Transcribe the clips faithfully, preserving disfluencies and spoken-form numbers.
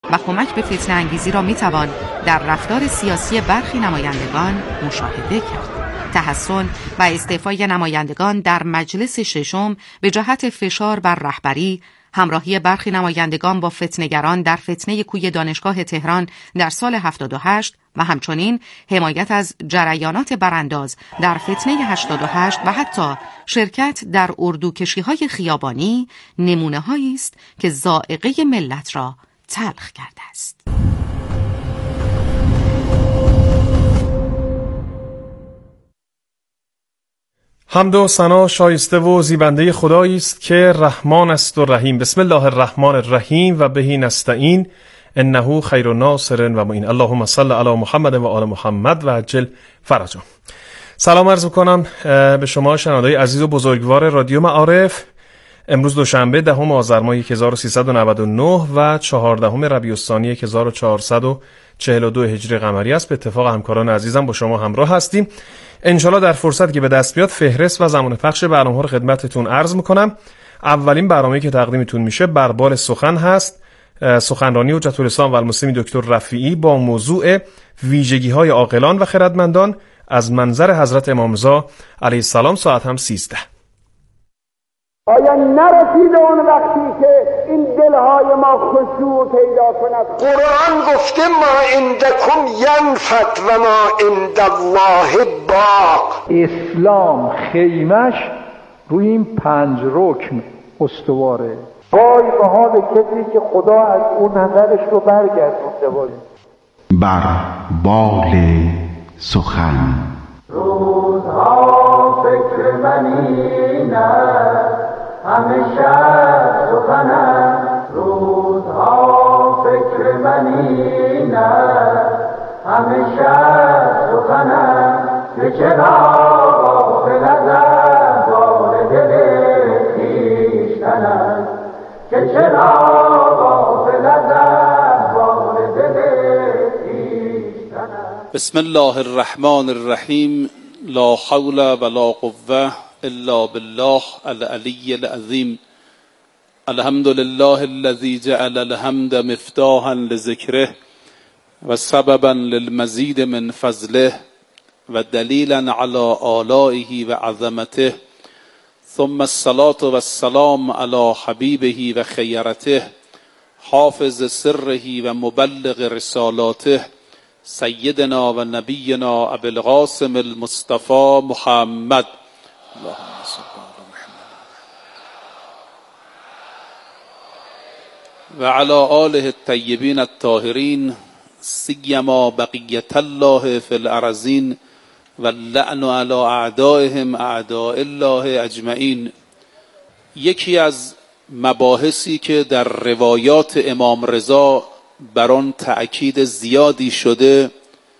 و کمک به فتنه انگیزی را میتوان در رفتار سیاسی برخی نمایندگان مشاهده کرد. تحسن و استعفای نمایندگان در مجلس ششم به جهت فشار بر رهبری، همراهی برخی نمایندگان با فتنه‌گران در فتنه کوی دانشگاه تهران در سال هفتاد و هشت و همچنین حمایت از جریانات برانداز در فتنه هشتاد و هشت و حتی شرکت در اردوکشی‌های خیابانی نمونه‌هایی است که ذائقه ملت را تلخ کرده است. حمد و ثنا شایسته و زیبنده خدایی است که رحمان است و رحیم. بسم الله الرحمن الرحیم و بهی نستعین انه خیر ناصر و معین. اللهم صل علی محمد و آل محمد و عجل فرجهم. سلام عرض می‌کنم به شما شنوندگان عزیز و بزرگوار رادیو معارف. امروز دوشنبه دهم آذر ماه هزار و سیصد و نود و نه و چهاردهم ربیع الثانی هزار و چهارصد و چهل و دو هجری قمری است. به اتفاق همکاران عزیزم با شما همراه هستیم. انشالله در فرصت که به دست بیاد فهرست و زمان پخش برنامه‌ها رو خدمتتون عرض میکنم. اولین برنامه‌ای که تقدیمتون میشه بربال سخن هست. سخنرانی حجت الاسلام و المسلمین دکتر رفیعی با موضوع ویژگی‌های عاقلان و خردمندان از منظر حضرت امام رضا علیه السلام. ساعت هم سیزده. آیا نرسیده اون وقتی که این دلهای ما خشوع پیدا کند؟ قرآن گفته ما عندکم ینفد و ما عند الله باق. اسلام خیمش روی این پنج رکن استواره. وای به حال کسی که خدا از اون نظرش رو برگردونده باشه. بر بال سخن روزها فکر منینه همیشه سخنم، روزها فکر منینه همیشه سخنم، که چرا غافل ازم بار دل خویشتنم، که چرا غافل ازم بار دل خویشتنم. بسم الله الرحمن الرحیم. لا حول ولا قوة الا بالله العلی العظیم. الحمد لله الذي جعل الحمد مفتاحا لذکره و سببا للمزید من فضله و دلیلا علی آلائه و عظمته. ثم الصلاة والسلام علی حبیبه و خیرته حافظ سره و مبلغ رسالاته سیدنا و نبینا ابی القاسم المصطفى محمد. اللهم صل علی محمد و علی آله الطیبین الطاهرین سیما بقیة الله فی الارضین و اللعن علی اعدائهم اعداء الله اجمعین. یکی از مباحثی که در روایات امام رضا بر آن تأکید زیادی شده،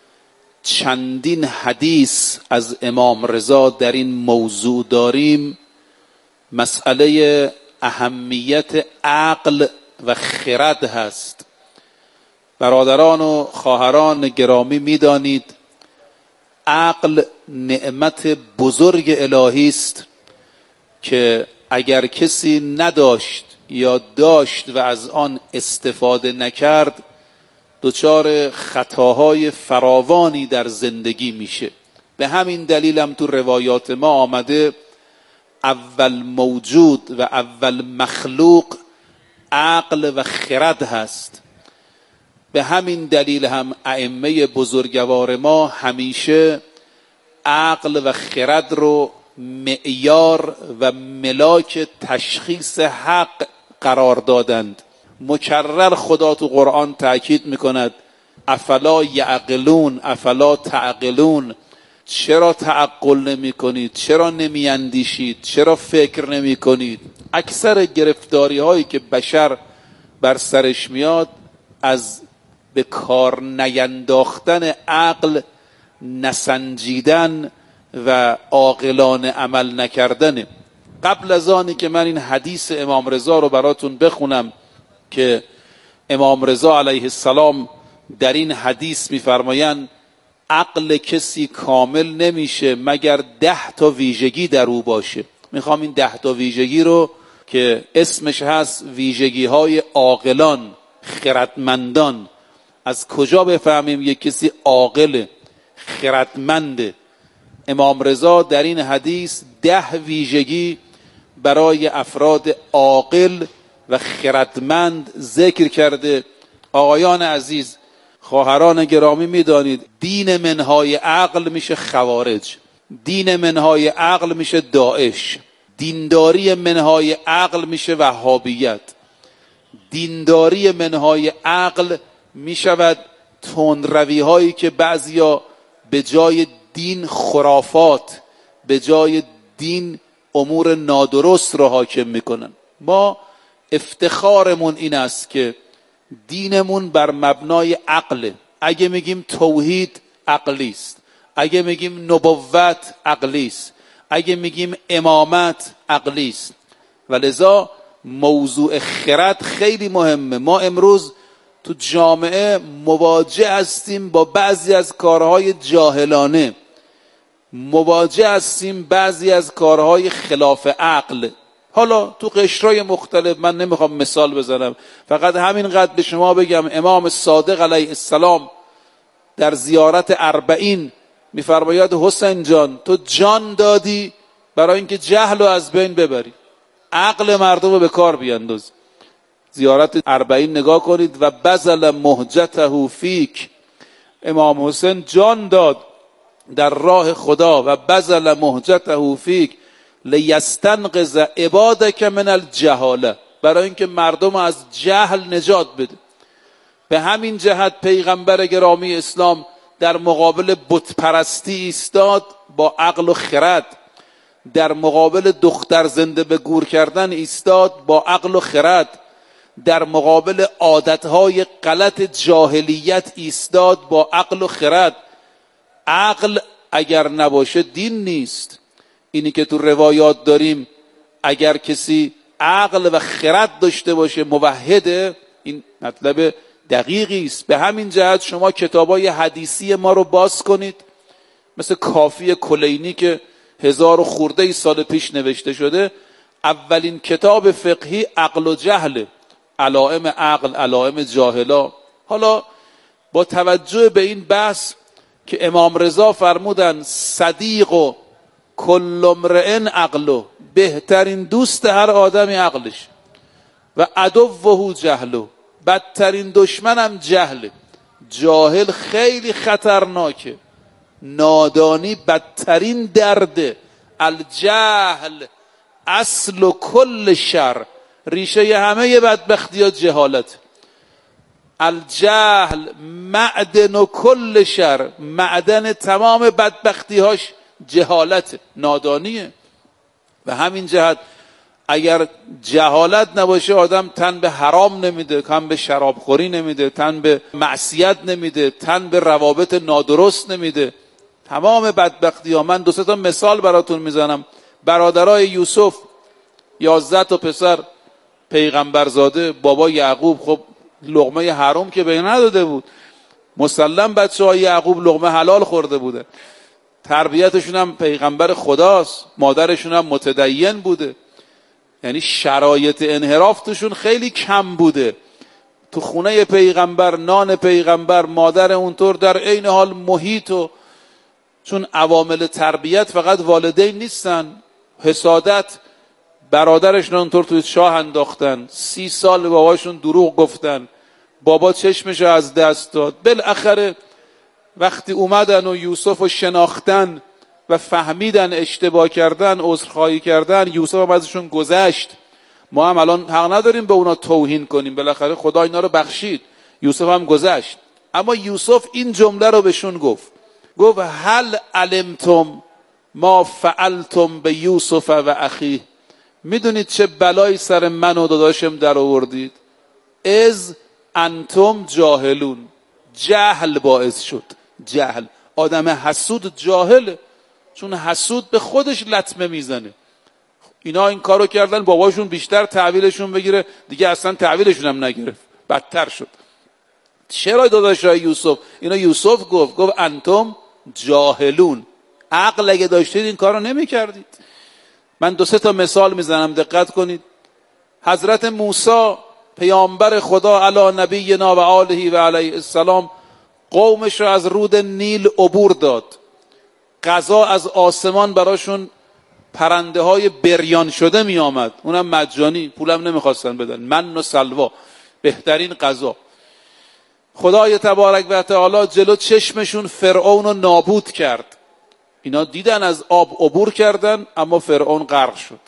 چندین حدیث از امام رضا در این موضوع داریم، مسئله اهمیت عقل و خرد هست. برادران و خواهران گرامی می‌دانید عقل نعمت بزرگ الهی است که اگر کسی نداشت یا داشت و از آن استفاده نکرد دچار خطاهای فراوانی در زندگی میشه. به همین دلیل هم تو روایات ما آمده اول موجود و اول مخلوق عقل و خرد هست. به همین دلیل هم ائمه بزرگوار ما همیشه عقل و خرد رو معیار و ملاک تشخیص حق قرار دادند. مکرر خدا تو قرآن تأکید میکند افلا یعقلون افلا تعقلون. چرا تعقل نمی کنید؟ چرا نمی اندیشید؟ چرا فکر نمی کنید؟ اکثر گرفتاری هایی که بشر بر سرش میاد از به کار نینداختن عقل، نسنجیدن و عاقلانه عمل نکردنه. قبل از آنی که من این حدیث امام رضا رو براتون بخونم که امام رضا علیه السلام در این حدیث میفرمایند عقل کسی کامل نمیشه مگر ده تا ویژگی در او باشه. میخوام این ده تا ویژگی رو که اسمش هست ویژگی های عاقلان خردمندان. از کجا بفهمیم یک کسی عاقل خردمنده؟ امام رضا در این حدیث ده ویژگی برای افراد عاقل و خردمند ذکر کرده. آقایان عزیز، خواهران گرامی، میدانید دین منهای عقل میشه خوارج، دین منهای عقل میشه داعش، دینداری منهای عقل میشه وهابیت، دینداری منهای عقل میشود تندروی هایی که بعضیا به جای دین خرافات، به جای دین امور نادرست را حاکم میکنن. ما افتخارمون این است که دینمون بر مبنای عقله. اگه میگیم توحید عقلی است، اگه میگیم نبوت عقلی است، اگه میگیم امامت عقلی است. ولذا موضوع خرد خیلی مهمه. ما امروز تو جامعه مواجه هستیم با بعضی از کارهای جاهلانه، مواجه هستیم بعضی از کارهای خلاف عقل. حالا تو قشرهای مختلف، من نمیخوام مثال بزنم، فقط همینقدر به شما بگم امام صادق علیه السلام در زیارت اربعین میفرماید حسین جان تو جان دادی برای اینکه جهل رو از بین ببری، عقل مردم رو به کار بیانداز. زیارت اربعین نگاه کنید و بذل مهجته فیک، امام حسین جان داد در راه خدا و بذل مهجته فیک لیستنقذ عبادک من الجهاله، برای اینکه مردم از جهل نجات بده. به همین جهت پیغمبر گرامی اسلام در مقابل بت پرستی ایستاد با عقل و خرد، در مقابل دختر زنده به گور کردن ایستاد با عقل و خرد، در مقابل عادتهای غلط جاهلیت ایستاد با عقل و خرد. عقل اگر نباشه دین نیست. اینی که تو روایات داریم اگر کسی عقل و خرد داشته باشه موحده، این مطلب دقیقی است. به همین جهت شما کتابای حدیثی ما رو باز کنید، مثل کافی کلینی که هزار و خورده ای سال پیش نوشته شده، اولین کتاب فقهی عقل و جهل، علائم عقل، علائم جاهلا. حالا با توجه به این بحث که امام رضا فرمودن صدیق و کل امرئ عقلو، بهترین دوست هر آدمی عقلش، و عدوه جهلو، بدترین دشمنم جهل. جاهل خیلی خطرناکه، نادانی بدترین درده. الجهل اصل کل شر، ریشه همه بدبختی ها جهالت. الجهل معدن کل شر، معدن تمام بدبختی هاش جهالت، نادانیه. و همین جهت اگر جهالت نباشه آدم تن به حرام نمیده، تن به شرابخوری نمیده، تن به معصیت نمیده، تن به روابط نادرست نمیده. تمام بدبختی ها. من دو سه تا مثال براتون میزنم. برادرای یوسف، یازده تا پسر پیغمبرزاده، بابا یعقوب خب لقمه حرام که به نداده بود، مسلم بچه های یعقوب لقمه حلال خورده بوده. تربیتشون هم پیغمبر خداست، مادرشون هم متدین بوده، یعنی شرایط انحراف توشون خیلی کم بوده. تو خونه پیغمبر، نان پیغمبر، مادر اونطور، در عین حال محیط. و چون عوامل تربیت فقط والدین نیستن، حسادت، برادرشون اونطور توی چاه انداختن، سی سال باباشون دروغ گفتن، بابا چشمشو از دست داد. بالاخره وقتی اومدن و یوسف رو شناختن و فهمیدن اشتباه کردن، عذرخواهی کردن، یوسف هم ازشون گذشت. ما هم الان حق نداریم به اونا توهین کنیم، بالاخره خدا اینا رو بخشید، یوسف هم گذشت. اما یوسف این جمله رو بهشون گفت، گفت هل علمتم ما فعلتم به یوسف و اخیه، میدونید چه بلایی سر من و داداشم در آوردید؟ از انتم جاهلون، جهل باعث شد. جهل، آدم حسود جاهله، چون حسود به خودش لطمه میزنه. اینا این کارو کردن، باباشون بیشتر تحویلشون بگیره، دیگه اصلا تحویلشون هم نگرفت، بدتر شد. چرا داداشای یوسف؟ اینا یوسف گفت، گفت انتم جاهلون، عقل اگه داشتید این کارو نمیکردید. من دو سه تا مثال میزنم، دقت کنید. حضرت موسی پیامبر خدا علی نبینا و آله و علیه السلام قومش رو از رود نیل عبور داد. غذا از آسمان براشون پرنده های بریان شده می آمد، اونم مجانی، پولم نمیخواستن بدن، من و سلوا، بهترین غذا. خدای تبارک و تعالی جلو چشمشون فرعون رو نابود کرد. اینا دیدن از آب عبور کردن، اما فرعون غرق شد.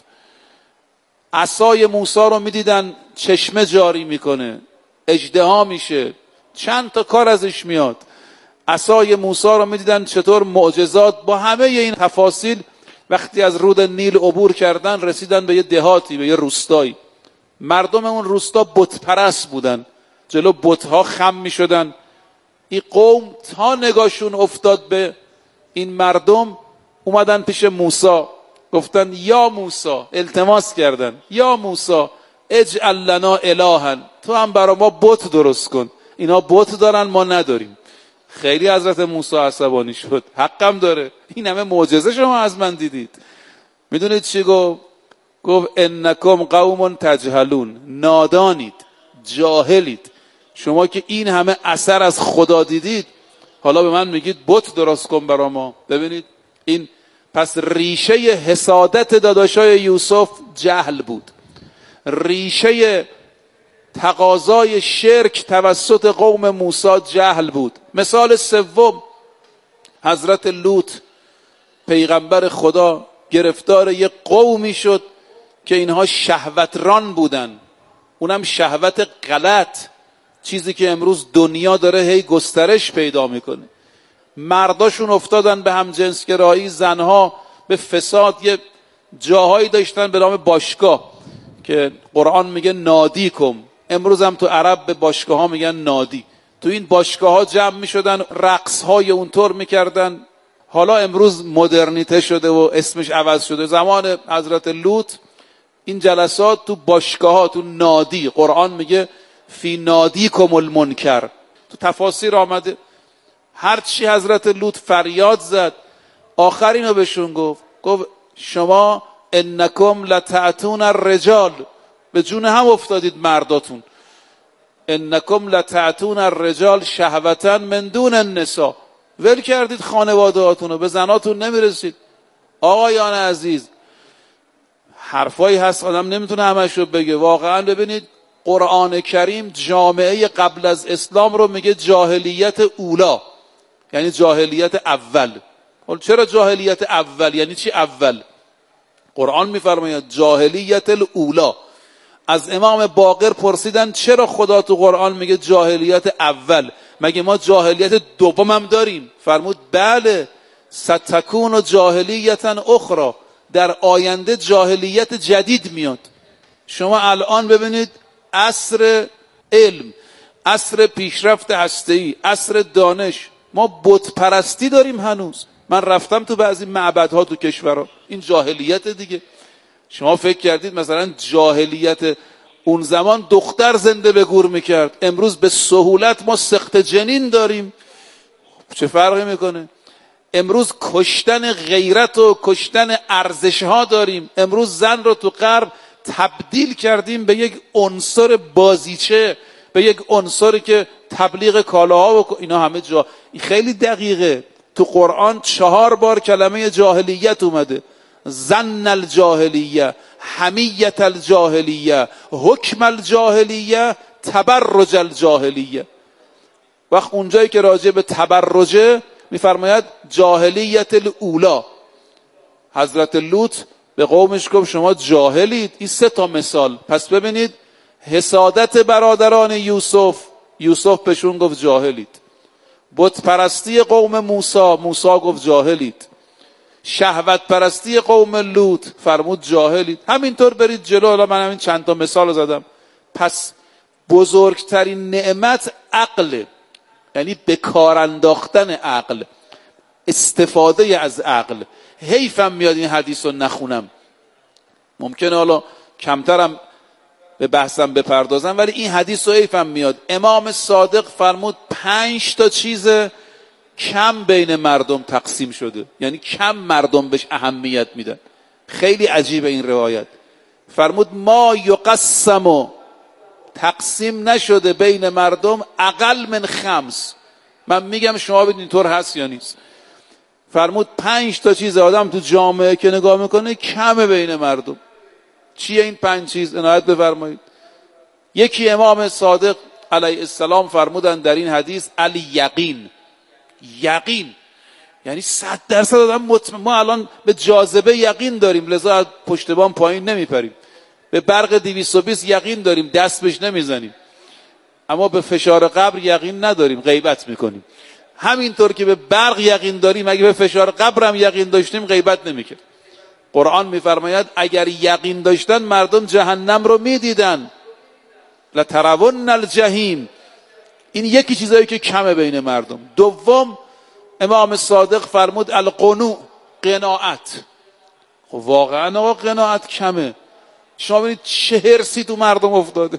عصای موسی رو میدیدن چشمه جاری میکنه، اژدها میشه، چند تا کار ازش میاد. عصای موسی رو میدیدن چطور معجزات با همه این تفاصیل. وقتی از رود نیل عبور کردن رسیدن به یه دهاتی، به یه روستایی. مردم اون روستا بت پرست بودن، جلو بت‌ها خم میشدن. این قوم تا نگاهشون افتاد به این مردم اومدن پیش موسی، گفتن یا موسی، التماس کردن، یا موسی اجعل لنا الها، تو هم برا ما بت درست کن. اینا بت دارن ما نداریم. خیلی حضرت موسی عصبانی شد، حقم داره، این همه معجزه شما از من دیدید. میدونید چی گفت؟ گفت انکم قوم تجهلون، نادانید، جاهلید. شما که این همه اثر از خدا دیدید، حالا به من میگید بت درست کن برا ما. ببینید این پس ریشه حسادت داداشای یوسف جهل بود، ریشه تقاضای شرک توسط قوم موسی جهل بود. مثال سوم، حضرت لوط پیغمبر خدا گرفتار یک قومی شد که اینها شهوتران بودن، اونم شهوت غلط، چیزی که امروز دنیا داره هی گسترش پیدا میکنه. مرداشون افتادن به هم جنسگرایی، زنها به فساد. یه جاهایی داشتن به نام باشگاه که قرآن میگه نادی کم، امروز هم تو عرب به باشگاه ها میگن نادی. تو این باشگاه ها جمع میشدن، رقص های اونطور میکردن. حالا امروز مدرنیته شده و اسمش عوض شده. زمان حضرت لوط این جلسات تو باشگاه ها، تو نادی، قرآن میگه فی نادی کم المنکر، تو تفاسیر آمده. هرچی حضرت لوط فریاد زد، آخر اینو بهشون گفت، گفت شما انکم لتأتون الرجال، به جون هم افتادید مرداتون. انکم لتأتون الرجال شهوتا من دون النساء، ول کردید خانواده هاتونو، به زناتون نمیرسید. آقایان عزیز، حرفایی هست آدم نمیتونه همش رو بگه. واقعا ببینید قرآن کریم جامعه قبل از اسلام رو میگه جاهلیت اولا، یعنی جاهلیت اول. حالا چرا جاهلیت اول؟ یعنی چی اول؟ قرآن میفرماید جاهلیت الاولا. از امام باقر پرسیدن چرا خدا تو قرآن میگه جاهلیت اول، مگه ما جاهلیت دوم هم داریم؟ فرمود بله، ستکون جاهلیت اخرى، در آینده جاهلیت جدید میاد. شما الان ببینید عصر علم، عصر پیشرفت هسته‌ای، عصر دانش، ما بت پرستی داریم هنوز. من رفتم تو بعضی معبدها تو کشورها، این جاهلیت دیگه. شما فکر کردید مثلا جاهلیت اون زمان دختر زنده به گور میکرد، امروز به سهولت ما سخت جنین داریم، چه فرقی میکنه؟ امروز کشتن غیرت و کشتن ارزش ها داریم. امروز زن رو تو غرب تبدیل کردیم به یک عنصر بازیچه، به یک عنصری که تبلیغ کالاها و اینا همه جا. این خیلی دقیقه. تو قرآن چهار بار کلمه جاهلیت اومده: زن الجاهلیه، حمیت الجاهلیه، حکم الجاهلیه، تبرج الجاهلیه. وقت اونجایی که راجع به تبرجه میفرماید جاهلیت الاولا. حضرت لوط به قومش گفت شما جاهلید. این سه تا مثال. پس ببینید حسادت برادران یوسف، یوسف بهشون گفت جاهلید. بت پرستی قوم موسی، موسی گفت جاهلید. شهوت پرستی قوم لوط، فرمود جاهلید. همینطور برید جلو. حالا من همین چند تا مثال زدم. پس بزرگترین نعمت عقل، یعنی به کار انداختن عقل، استفاده از عقل. حیفم میاد این حدیث رو نخونم، ممکنه حالا کمترم به بحثم بپردازم، ولی این حدیث رو حیفم میاد. امام صادق فرمود پنج تا چیز کم بین مردم تقسیم شده، یعنی کم مردم بهش اهمیت میدن. خیلی عجیبه این روایت. فرمود ما یقسم تقسیم نشده بین مردم اقل من خمس. من میگم شما بدین اینطور هست یا نیست. فرمود پنج تا چیز آدم تو جامعه که نگاه میکنه کمه بین مردم. چیه این پنج چیز؟ عنایت بفرمایید. یکی امام صادق علیه السلام فرمودن در این حدیث الیقین. یقین یعنی صد درصد آدم مطمئن. ما الان به جاذبه یقین داریم لذا از پشت بام پایین نمیپریم. به برق دویست و بیست یقین داریم دست بهش نمیزنیم. اما به فشار قبر یقین نداریم غیبت میکنیم. همینطور که به برق یقین داریم اگه به فشار قبر هم یقین داشتیم غیبت نمیکرد. قرآن میفرماید اگر یقین داشتن مردم جهنم رو میدیدن. لترون الجحیم. این یکی چیزایی که کمه بین مردم. دوم امام صادق فرمود القنوع، قناعت. خب واقعا آقا قناعت کمه. شما ببینید چه هرسی تو مردم افتاده.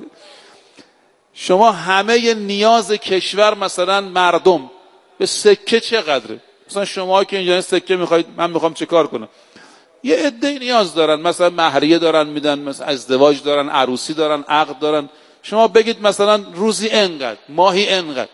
شما همه نیاز کشور مثلا مردم به سکه چقدره؟ مثلا شما که اینجا سکه میخواید من میخوام چه کار کنم؟ یه عده نیاز دارن، مثلا مهریه دارن میدن، مثلا ازدواج دارن، عروسی دارن، عقد دارن. شما بگید مثلا روزی انقدر، ماهی انقدر.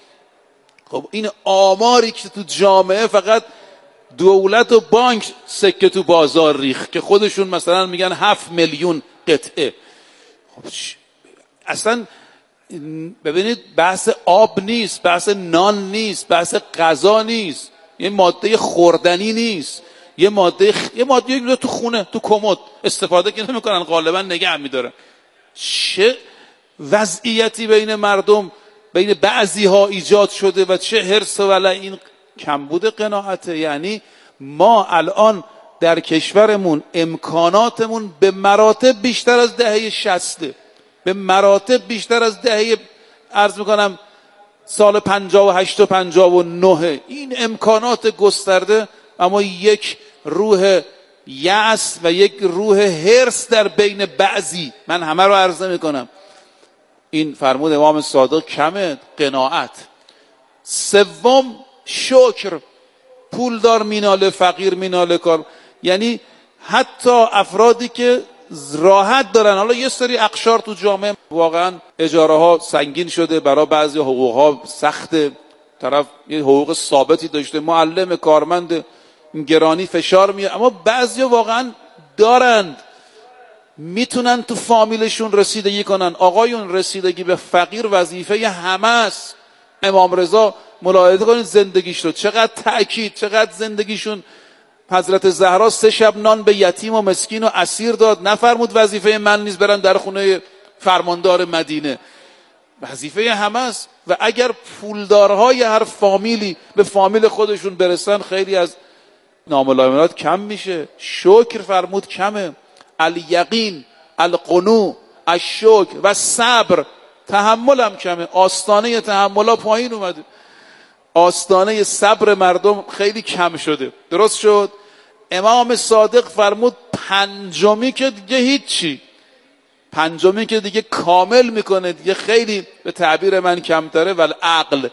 خب این آماری که تو جامعه فقط دولت و بانک سکه تو بازار ریخت که خودشون مثلا میگن هفت میلیون قطعه. خب اصلا ببینید بحث آب نیست، بحث نان نیست، بحث غذا نیست، یه ماده خوردنی نیست، یه ماده خ... یه ماده تو خونه تو کمد استفاده که نمیکنن غالبا نگه میدارن. چه وضعیتی بین مردم بین بعضی ها ایجاد شده و چه حرص و ولع. این کمبود قناعته. یعنی ما الان در کشورمون امکاناتمون به مراتب بیشتر از دهه شصته، به مراتب بیشتر از دهه عرض میکنم سال پنجاه و هشت و پنجاه و نه. این امکانات گسترده اما یک روح یأس و یک روح حرص در بین بعضی. من همه رو عرض میکنم. این فرمود امام صادق کمه، قناعت. سوم شکر. پولدار میناله، فقیر میناله کار. یعنی حتی افرادی که راحت دارن، حالا یه سری اقشار تو جامعه واقعا اجاره ها سنگین شده، برای بعضی حقوق ها سخته، طرف یه حقوق ثابتی داشته، معلم، کارمند، گرانی فشار میاد، اما بعضی واقعا دارند میتونن تو فامیلشون رسیدگی کنن. آقایون رسیدگی به فقیر وظیفه همه است. امام رضا ملاحظه کنید زندگیش رو چقدر تأکید، چقدر زندگیشون. حضرت زهرا سه شب نان به یتیم و مسکین و اسیر داد، نفرمود وظیفه من نیست برم در خونه فرماندار مدینه. وظیفه همه است. و اگر پولدارهای هر فامیلی به فامیل خودشون برسن خیلی از ناملایمات کم میشه. شکر فرمود کمه. الیقین، القنوع، الشکر و صبر. تحمل هم کمه. آستانه تحمل ها پایین اومده. آستانه صبر مردم خیلی کم شده. درست شد؟ امام صادق فرمود پنجمی که دیگه هیچی، پنجمی که دیگه کامل میکنه دیگه خیلی به تعبیر من کمتره. ولی عقل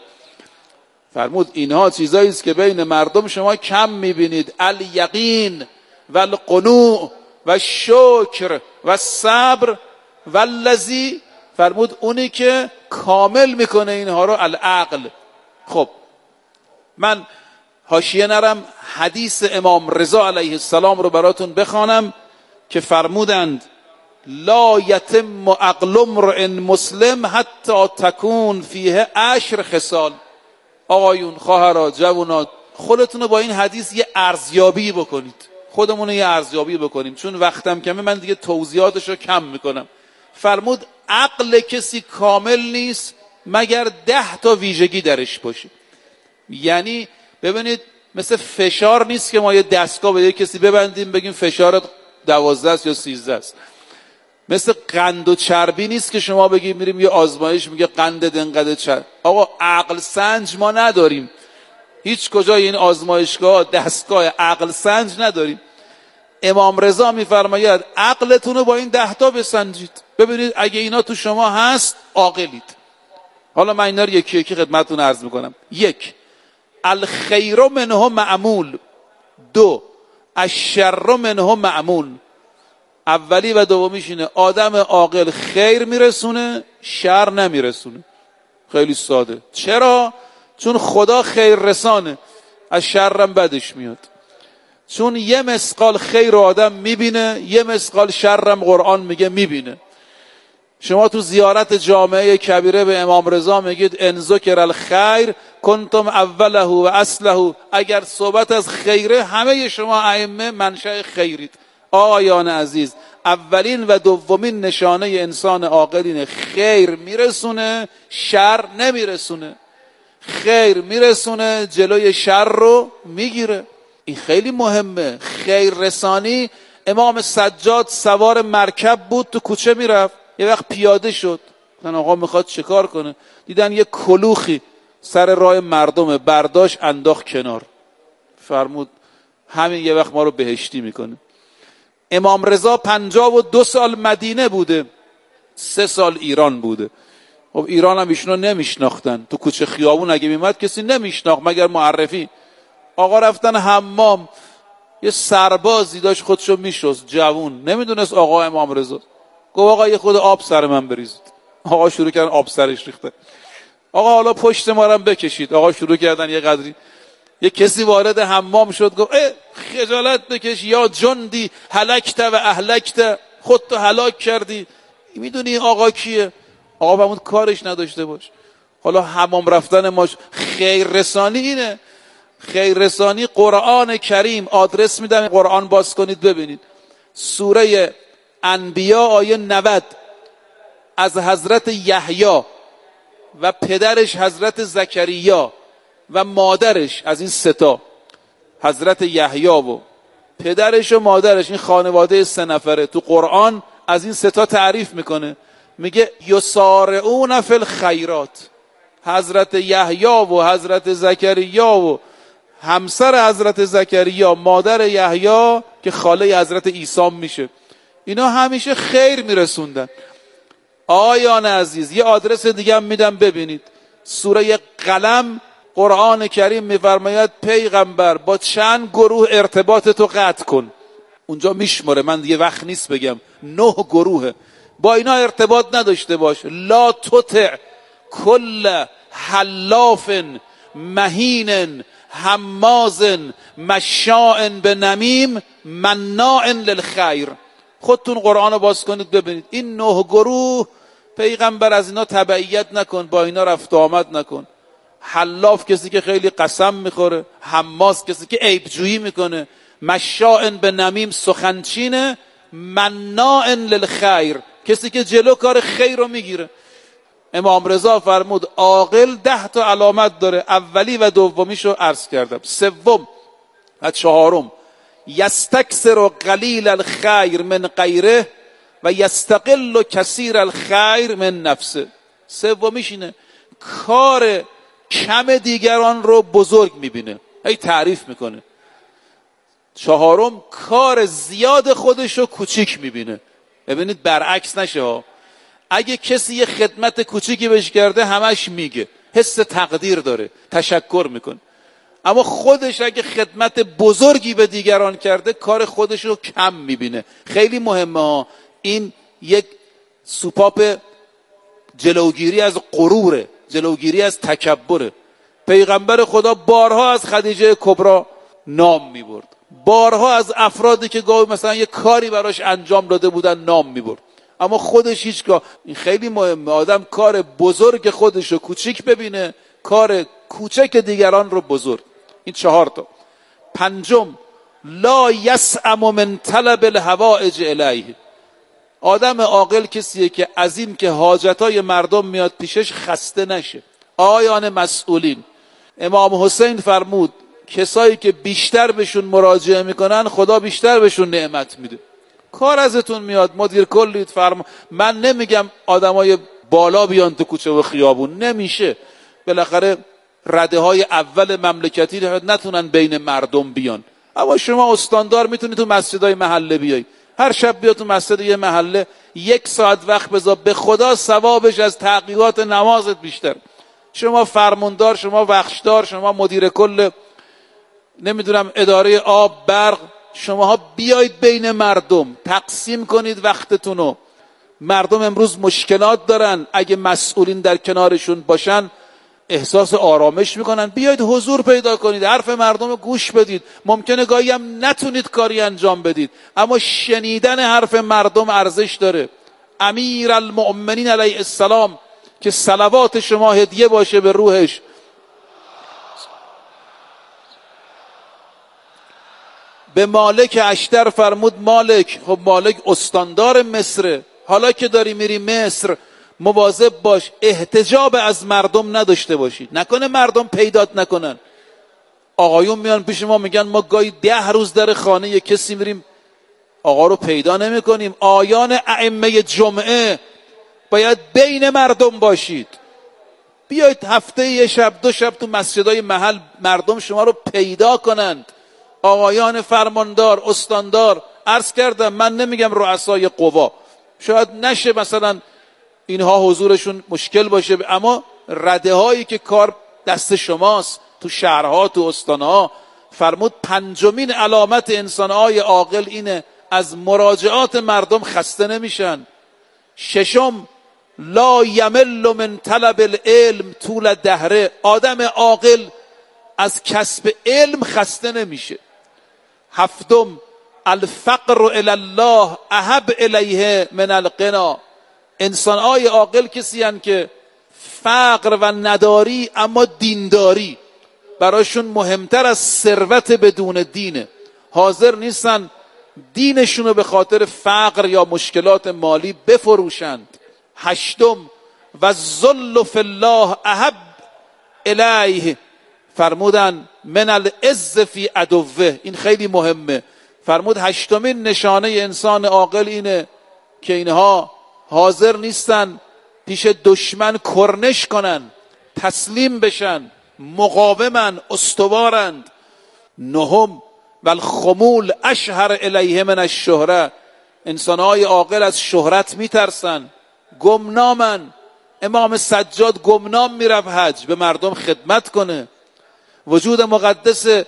فرمود اینها چیزایی است که بین مردم شما کم میبینید. الیقین و القنوع و شکر و صبر و الذی، فرمود اونی که کامل میکنه اینها رو العقل. خب من حاشیه نرم، حدیث امام رضا علیه السلام رو براتون بخوانم که فرمودند لا یتم عقل امرئ مسلم حتی تکون فیه عشر خصال. آقایون، خواهرها، جوانات، خودتون رو با این حدیث یه ارزیابی بکنید. خودمون یه ارزیابی بکنیم چون وقتم کمه، من دیگه توضیحاتش رو کم میکنم. فرمود عقل کسی کامل نیست مگر ده تا ویژگی درش باشه. یعنی ببینید مثل فشار نیست که ما یه دستگاه به یه کسی ببندیم بگیم فشارت دوازده است یا سیزده است. مثل قند و چربی نیست که شما بگیم میریم یه آزمایش میگه قندت انقدر چرب. آقا عقل سنج ما نداریم. هیچ کجای این آزمایشگاه دستگاه عقل سنج نداریم. امام رضا میفرماید عقلتون رو با این ده تا بسنجید، ببینید اگه اینا تو شما هست عاقلید. حالا من اینا رو یکی یکی خدمتتون عرض میکنم. یک، الخیر منه معمول. دو، الشر منه معمول. اولی و دومیش اینه آدم عاقل خیر میرسونه، شر نمیرسونه. خیلی ساده. چرا؟ چون خدا خیر رسانه، از شرم بدش میاد. چون یه مثقال خیر آدم میبینه، یه مثقال شرم قرآن میگه میبینه. شما تو زیارت جامعه کبیره به امام رضا میگید ان ذکر الخیر کنتم اوله و اصله. اگر صحبت از خیره، همه شما ائمه منشأ خیرید. آقایان عزیز، اولین و دومین نشانه انسان عاقل خیر میرسونه، شر نمیرسونه. خیر میرسونه، جلوی شر رو میگیره. این خیلی مهمه. خیر رسانی. امام سجاد سوار مرکب بود، تو کوچه میرفت، یه وقت پیاده شد، گفتن آقا میخواد چه کار کنه؟ دیدن یه کلوخی سر راه مردمه، برداشت انداخت کنار، فرمود همین یه وقت ما رو بهشتی میکنه. امام رضا پنجاه و دو سال مدینه بوده، سه سال ایران بوده. خب ایران هم ایشونو نمیشناختن، تو کوچه خیابون اگه میمد کسی نمیشناخت مگر معرفی. آقا رفتن حمام، یه سربازی داشت خودشو میشست، جوون، نمیدونست آقا امام رضا. گفت آقا یه خود آب سر من بریزید. آقا شروع کردن آب سرش ریخته. آقا حالا پشت ما رو بکشید. آقا شروع کردن یه قدری. یه کسی وارد حمام شد، گفت اه خجالت بکش یا جندی هلکت و اهلکت، خودتو هلاک کردی. میدونی آقا کیه؟ آقا فرمود کارش نداشته باش. حالا حمام رفتن ما خیر رسانی اینه. خیر رسانی قرآن کریم. آدرس میدم قرآن باز کنید ببینید. سوره انبیا آیه نود از حضرت یحیی و پدرش حضرت زکریا و مادرش، از این ستا، حضرت یحیی و پدرش و مادرش، این خانواده سه نفره تو قرآن از این ستا تعریف میکنه. میگه یسارعون فی الخیرات. حضرت یحیی و حضرت زکریا و همسر حضرت زکریا، مادر یحیی که خاله حضرت عیسی میشه، اینا همیشه خیر میرسوندن. آیان عزیز، یه آدرس دیگه هم میدم ببینید. سوره قلم قرآن کریم میفرماید پیغمبر با چند گروه ارتباط تو قطع کن. اونجا میشمره، من دیگه وقت نیست بگم، نه گروه. با اینا ارتباط نداشته باش. لا تطع کل حلاف مهین حماز مشاء بنمیم مناع للخیر. خودتون قرآن رو باز کنید ببینید. این نه گروه پیغمبر از اینا تبعیت نکن، با اینا رفت آمد نکن. حلاف کسی که خیلی قسم میخوره، حماز کسی که عیبجویی میکنه، مشاء بنمیم سخنچینه، مناع للخیر کسی که جلو کار خیر رو میگیره. امام رضا فرمود عاقل ده تا علامت داره، اولی و دومیشو عرض کردم. سوم و چهارم یستکثر قلیل الخیر من غیره و یستقل کثیر الخیر من نفسه. سومیش اینه کار کم دیگران رو بزرگ میبینه، هی تعریف میکنه. چهارم کار زیاد خودش رو کوچیک میبینه. ببینید برعکس نشه ها. اگه کسی یه خدمت کوچیکی بهش کرده همش میگه، حس تقدیر داره، تشکر میکنه. اما خودش اگه خدمت بزرگی به دیگران کرده کار خودش رو کم میبینه. خیلی مهمه ها. این یک سوپاپ جلوگیری از غروره، جلوگیری از تکبره. پیغمبر خدا بارها از خدیجه کبری نام میبرد، بارها از افرادی که گاهی مثلا یک کاری براش انجام داده بودن نام میبرد، اما خودش هیچگاه. این خیلی مهمه. آدم کار بزرگ خودش رو کوچیک ببینه، کار کوچک دیگران رو بزرگ. این چهار تا. پنجم لا یسأم من طلب الحوائج الیه. آدم عاقل کسیه که از این که حاجتای مردم میاد پیشش خسته نشه. آیان مسئولین، امام حسین فرمود کسایی که بیشتر بهشون مراجعه میکنن خدا بیشتر بهشون نعمت میده. کار ازتون میاد، مدیر کلید فرما. من نمیگم آدمای بالا بیان تو کوچه و خیابون، نمیشه. بالاخره رده های اول مملکتی نتونن بین مردم بیان، اما شما استاندار میتونید تو مسجدهای محله بیای. هر شب بیا تو مسجد یه محله یک ساعت وقت بذار، به خدا ثوابش از تحقیقات نمازت بیشتر. شما فرماندار، شما بخشدار، شما مدیر کل، نمیدونم اداره آب برق، شماها بیایید بین مردم، تقسیم کنید وقتتونو. مردم امروز مشکلات دارن، اگه مسئولین در کنارشون باشن احساس آرامش میکنن. بیایید حضور پیدا کنید، حرف مردم رو گوش بدید. ممکنه گاهی هم نتونید کاری انجام بدید، اما شنیدن حرف مردم ارزش داره. امیر المؤمنین علیه السلام که صلوات شما هدیه باشه به روحش، به مالک اشتر فرمود مالک، خب مالک استاندار مصره، حالا که داری میری مصر مواظب باش احتجاب از مردم نداشته باشید، نکنه مردم پیدات نکنن. آقایون میان پیش ما میگن ما گاهی ده روز در خانه یک کسی میریم آقا رو پیدا نمی کنیم. آیان ائمه جمعه باید بین مردم باشید. بیایید هفته یه شب دو شب تو مسجدهای محل مردم شما رو پیدا کنند. آقایان فرماندار، استاندار، عرض کردم من نمیگم رؤسای قوا، شاید نشه مثلا اینها حضورشون مشکل باشه، اما رده هایی که کار دست شماست تو شهرها تو استانها. فرمود پنجمین علامت انسانهای عاقل اینه از مراجعات مردم خسته نمیشن. ششم لا یمل من طلب العلم طول دهره، آدم عاقل از کسب علم خسته نمیشه. هفتم الفقر الی الله احب الیه من الغنا، انسانهای عاقل کسی هن که فقر و نداری اما دینداری براشون مهمتر از ثروت بدون دینه. حاضر نیستن دینشونو به خاطر فقر یا مشکلات مالی بفروشند. هشتم و الذل فی الله احب الیه، فرمودن من العز فی عدوه، این خیلی مهمه. فرمود هشتمین نشانه انسان عاقل اینه که اینها حاضر نیستن پیش دشمن کرنش کنن، تسلیم بشن، مقاومن، استوارند. نهم والخمول اشهر الیه من الشهره، انسانهای عاقل از شهرت میترسن، گمنامن. امام سجاد گمنام میرفت حج به مردم خدمت کنه. وجود مقدس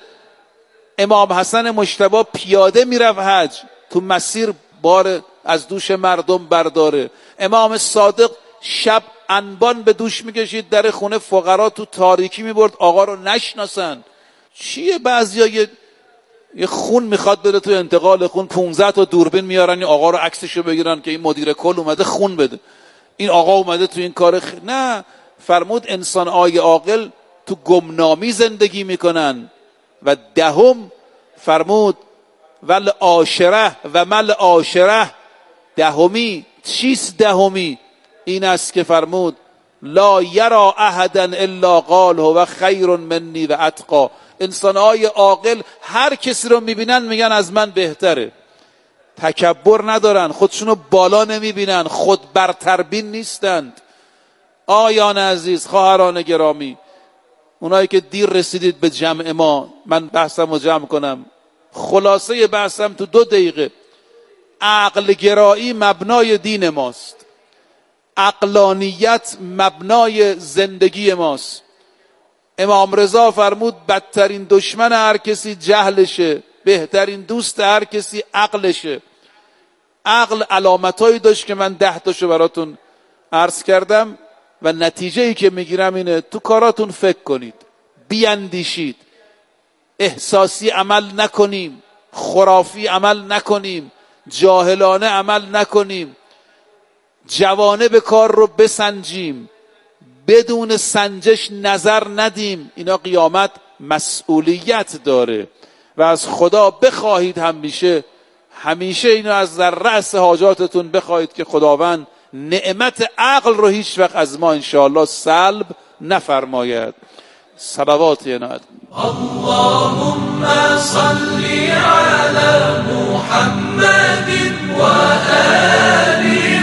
امام حسن مجتبی پیاده میرفت حج، تو مسیر بار از دوش مردم برداره. امام صادق شب انبان به دوش میکشید، در خونه فقرا تو تاریکی میبرد آقا رو نشناسن. چیه بعضیا یه یه خون میخواد بده تو انتقال خون، پونزده تا دوربین میارن این آقا رو عکسشو بگیرن که این مدیر کل اومده خون بده، این آقا اومده تو این کار خ... نه. فرمود انسان آی عاقل تو گمنامی زندگی میکنن. و دهم فرمود ول عاشره و مل عاشره، دهمی چیست؟ دهمی این است که فرمود لا یرا احدا الا قال هو خیر منی و اتقا، انسانهای عاقل هر کسی رو میبینن میگن از من بهتره، تکبر ندارن، خودشونو بالا نمیبینن، خود برتربین نیستند. آیان عزیز، خواهران گرامی، اونایی که دیر رسیدید به جمع ما، من بحثم رو جمع کنم. خلاصه بحثم تو دو دقیقه. عقل گرایی مبنای دین ماست، عقلانیت مبنای زندگی ماست. امام رضا فرمود بدترین دشمن هر کسی جهلشه، بهترین دوست هر کسی عقلشه. عقل علامتایی داشت که من ده تاشو براتون عرض کردم و نتیجه ای که میگیرم اینه تو کاراتون فکر کنید، بیاندیشید، احساسی عمل نکنیم، خرافی عمل نکنیم، جاهلانه عمل نکنیم، جوانب کار رو بسنجیم، بدون سنجش نظر ندیم. اینا قیامت مسئولیت داره و از خدا بخواهید همیشه همیشه اینو از در رأس حاجاتتون بخواهید که خداوند نعمت عقل رو هیچ وقت از ما انشاءالله سلب نفرماید. صلوات یناد. اللهم صل على محمد و آل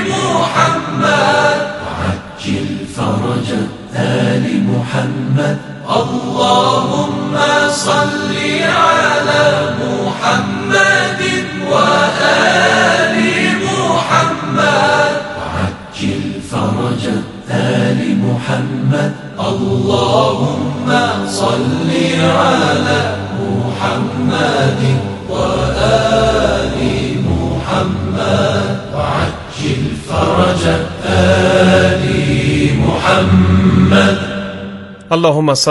محمد وعجل فرج آل محمد. اللهم صل على محمد و آل محمد وعجل فرج آل محمد. اللهم صل على محمد و آل محمد وعجل فرج فرج آل محمد. اللهم صل